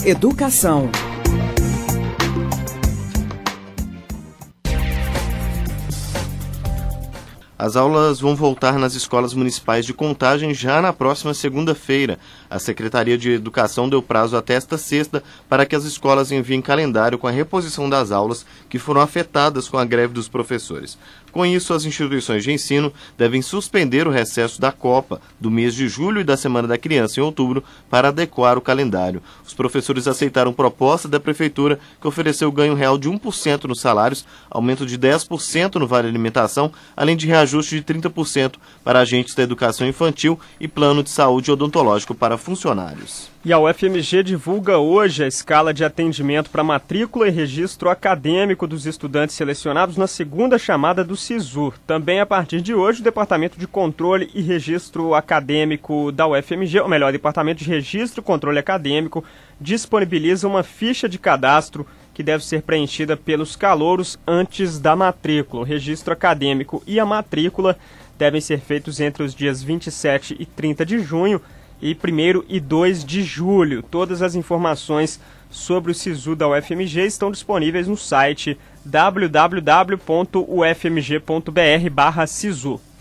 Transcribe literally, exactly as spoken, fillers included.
Educação. As aulas vão voltar nas escolas municipais de Contagem já na próxima segunda-feira. A Secretaria de Educação deu prazo até esta sexta para que as escolas enviem calendário com a reposição das aulas que foram afetadas com a greve dos professores. Com isso, as instituições de ensino devem suspender o recesso da Copa do mês de julho e da Semana da Criança em outubro para adequar o calendário. Os professores aceitaram proposta da Prefeitura, que ofereceu ganho real de um por cento nos salários, aumento de dez por cento no vale alimentação, além de reajuste de trinta por cento para agentes da educação infantil e plano de saúde odontológico para funcionários. E a U F M G divulga hoje a escala de atendimento para matrícula e registro acadêmico dos estudantes selecionados na segunda chamada do SISU. Também a partir de hoje, o Departamento de Controle e Registro Acadêmico da U F M G, ou melhor, o Departamento de Registro e Controle Acadêmico, disponibiliza uma ficha de cadastro que deve ser preenchida pelos calouros antes da matrícula. O registro acadêmico e a matrícula devem ser feitos entre os dias vinte e sete e trinta de junho e primeiro e dois de julho. Todas as informações sobre o SISU da U F M G estão disponíveis no site w w w ponto u f m g ponto b r barra sisu.